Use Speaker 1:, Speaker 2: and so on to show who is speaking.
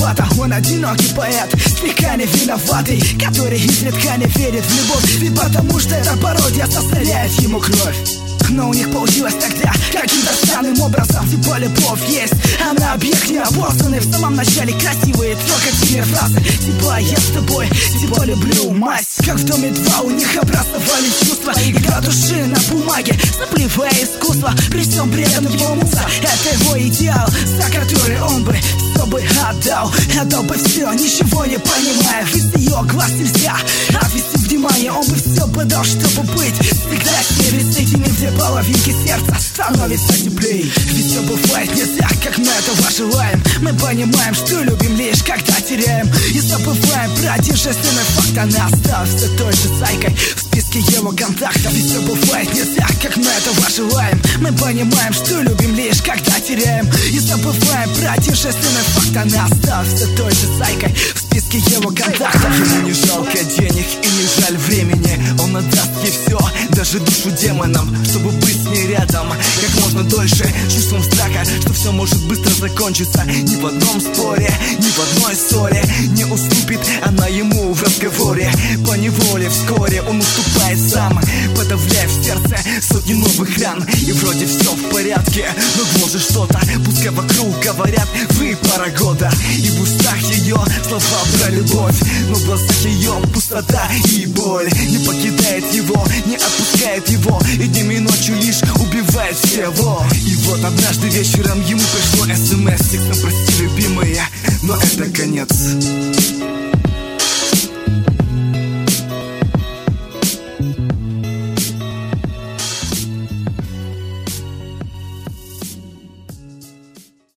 Speaker 1: виновата. Он одинокий поэт, слегка не виноватый, который изредка не верит в любовь. Ведь потому что эта пародия составляет ему кровь. Но у них получилось тогда каким-то странным образом. Типа любовь есть, она объект неопознанный. В самом начале красивые трогательные фразы, типа я с тобой, типа люблю мать. Как в доме 2 у них образовали чувства. Игра души на бумаге, сопливое искусство. При всем при этом его муза, это его идеал, за который он бы все бы отдал бы все, ничего не понимая. Из ее глаз нельзя отвести внимание. Он бы все бы дал, чтобы быть всегда с ней. С этими две половинки сердца становится теплей. Ведь все бывает не так, как мы этого желаем. Мы понимаем, что любим лишь когда теряем. И забываем про один естественный факт. Она осталась все той же зайкой в списке его контактов. Ведь все бывает не так, как мы этого желаем. Мы понимаем, что любим лишь когда теряем. И забываем про один естественный факт. Она осталась все той же зайкой в списке его контактов.
Speaker 2: Ему не жалко денег и не жаль времени. Он отдаст ей все, даже душу демонам, чтобы быть с ней рядом как можно дольше. Чувством страха, что все может быстро закончиться. Ни в одном споре, ни в одной ссоре не уступит она ему в разговоре. Поневоле вскоре он уступает сам, подавляя в сердце сотни новых ран. И вроде все в порядке, но гложет что-то. Пускай вокруг говорят, вы пара года. И в устах ее слова про любовь, но в глазах ее пустота и боль. Не покидает его, не отпускает его, и днем и ночью лишь убивает всего. И вот однажды вечером ему пришло СМС: текстом прости, любимые, но это конец.